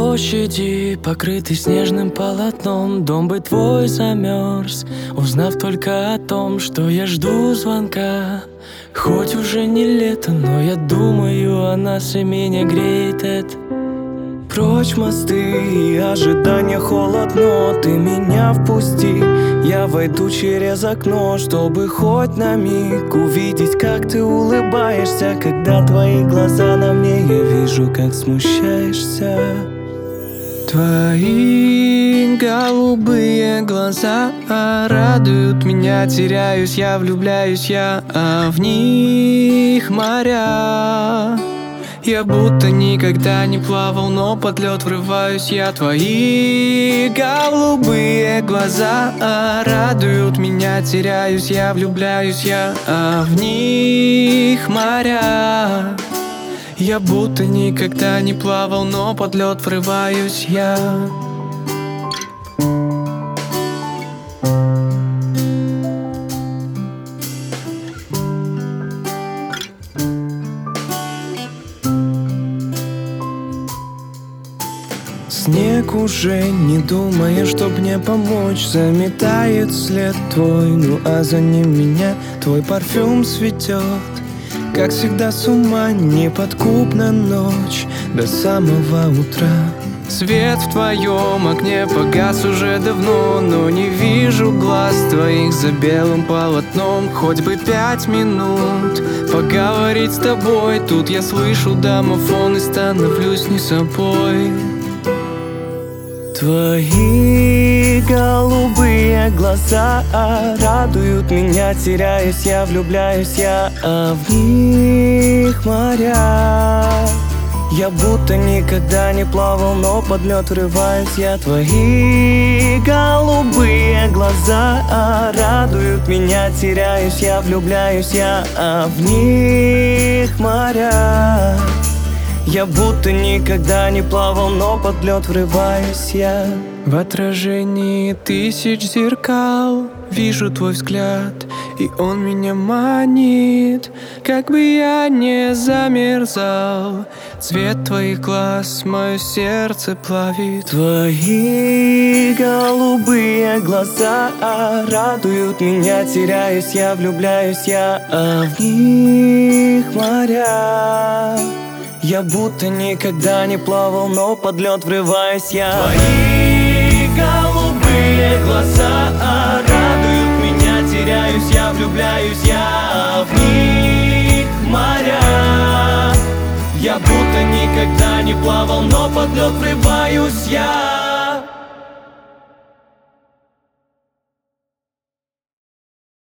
площади, покрытый снежным полотном, дом бы твой замерз, узнав только о том, что я жду звонка. Хоть уже не лето, но я думаю о нас, и меня греет это. Прочь мосты и ожидания холодно, ты меня впусти, я войду через окно, чтобы хоть на миг увидеть, как ты улыбаешься, когда твои глаза на мне, я вижу, как смущаешься. Твои голубые глаза радуют меня, теряюсь я, влюбляюсь я, а в них моря. Я будто никогда не плавал, но под лед врываюсь я. Твои голубые глаза радуют меня, теряюсь я, влюбляюсь я, а в них моря. Я будто никогда не плавал, но под лед врываюсь я. Снег уже, не думая, чтоб мне помочь, заметает след твой, ну а за ним меня твой парфюм цветет. Как всегда с ума неподкупна ночь до самого утра. Свет в твоем окне погас уже давно, но не вижу глаз твоих за белым полотном. Хоть бы 5 минут поговорить с тобой, тут я слышу домофон и становлюсь не собой. Твои голубые глаза радуют меня, теряюсь я, влюбляюсь я, а в них моря. Я будто никогда не плавал, но под лед врываюсь я. Твои голубые глаза радуют меня, теряюсь я, влюбляюсь я, а в них моря. Я будто никогда не плавал, но под лед врываюсь я. В отражении тысяч зеркал вижу твой взгляд, и он меня манит. Как бы я не замерзал, цвет твоих глаз мое сердце плавит. Твои голубые глаза радуют меня, теряюсь я, влюбляюсь я, а в них моря. Я будто никогда не плавал, но под лед врываюсь я. Твои голубые глаза радуют меня, теряюсь я, влюбляюсь я, а в них моря. Я будто никогда не плавал, но под лед врываюсь я.